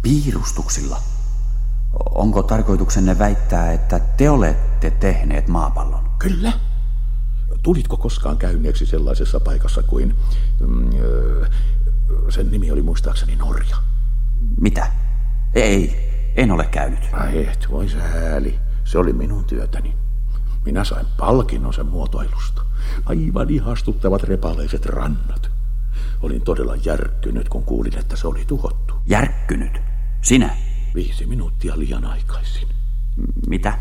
Piirustuksilla? Onko tarkoituksenne väittää, että te olette tehneet maapallon? Kyllä. Tulitko koskaan käyneeksi sellaisessa paikassa kuin... sen nimi oli muistaakseni Norja. Mitä? Ei, en ole käynyt. Ai et, voi sääli. Se oli minun työtäni. Minä sain palkinnon sen muotoilusta. Aivan ihastuttavat repaleiset rannat. Olin todella järkkynyt, kun kuulin, että se oli tuhottu. Järkkynyt? Sinä? 5 minuuttia liian aikaisin. Mitä?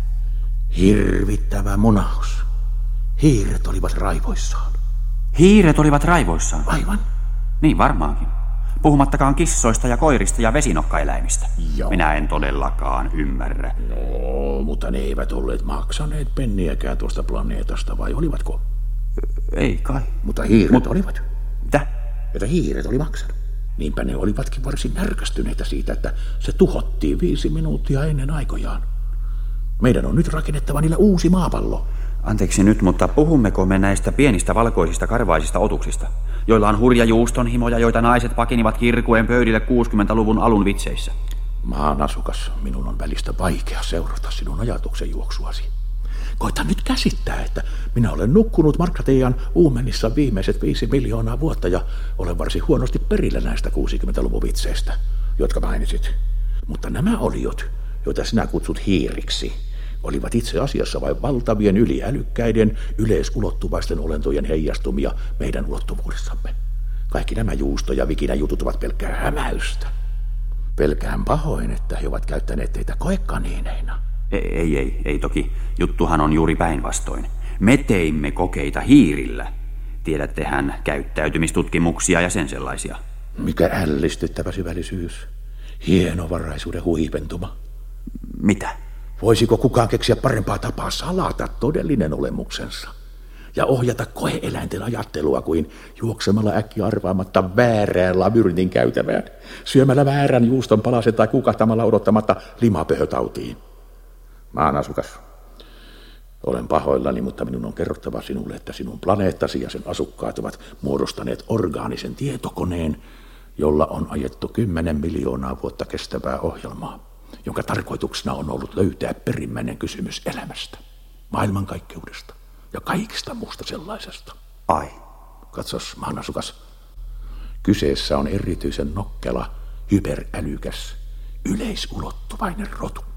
Hirvittävä munaus. Hiiret olivat raivoissaan. Hiiret olivat raivoissaan? Aivan. Niin varmaankin. Puhumattakaan kissoista ja koirista ja vesinokkaeläimistä. Joo. Minä en todellakaan ymmärrä. No, mutta ne eivät olleet maksaneet penniäkään tuosta planeetasta, vai olivatko? Ei kai. Mutta hiiret olivat. Mitä? Että hiiret oli maksanut. Niinpä ne olivatkin varsin närkästyneitä siitä, että se tuhottiin 5 minuuttia ennen aikojaan. Meidän on nyt rakennettava niille uusi maapallo. Anteeksi nyt, mutta puhummeko me näistä pienistä valkoisista karvaisista otuksista, joilla on hurja juustonhimoja, joita naiset pakinivat kirkuen pöydille 60-luvun alun vitseissä? Maan asukas, minun on välistä vaikea seurata sinun ajatuksen juoksuasi. Koita nyt käsittää, että minä olen nukkunut Markrateian uumenissa viimeiset 5 miljoonaa vuotta ja olen varsin huonosti perillä näistä 60-luvun vitseistä, jotka mainitsit. Mutta nämä oliot, joita sinä kutsut hiiriksi, olivat itse asiassa vain valtavien yliälykkäiden, yleisulottuvaisten olentojen heijastumia meidän ulottuvuudessamme. Kaikki nämä juusto- ja vikinäjutut ovat pelkkää hämäystä. Pelkään pahoin, että he ovat käyttäneet teitä koekaniineina. Ei toki. Juttuhan on juuri päinvastoin. Me teimme kokeita hiirillä. Tiedättehän käyttäytymistutkimuksia ja sen sellaisia. Mikä ällistyttävä syvällisyys. Hienovaraisuuden huipentuma. Mitä? Voisiko kukaan keksiä parempaa tapaa salata todellinen olemuksensa ja ohjata koe-eläinten ajattelua kuin juoksemalla äkkiä arvaamatta väärään labyrintin käytävään, syömällä väärän juuston palasen tai kukahtamalla odottamatta limapöhötautiin? Maan asukas, olen pahoillani, mutta minun on kerrottava sinulle, että sinun planeettasi ja sen asukkaat ovat muodostaneet orgaanisen tietokoneen, jolla on ajettu 10 miljoonaa vuotta kestävää ohjelmaa, jonka tarkoituksena on ollut löytää perimmäinen kysymys elämästä, maailmankaikkeudesta ja kaikista muusta sellaisesta. Ai. Katsos, maan asukas. Kyseessä on erityisen nokkela, hyperälykäs, yleisulottuvainen rotu.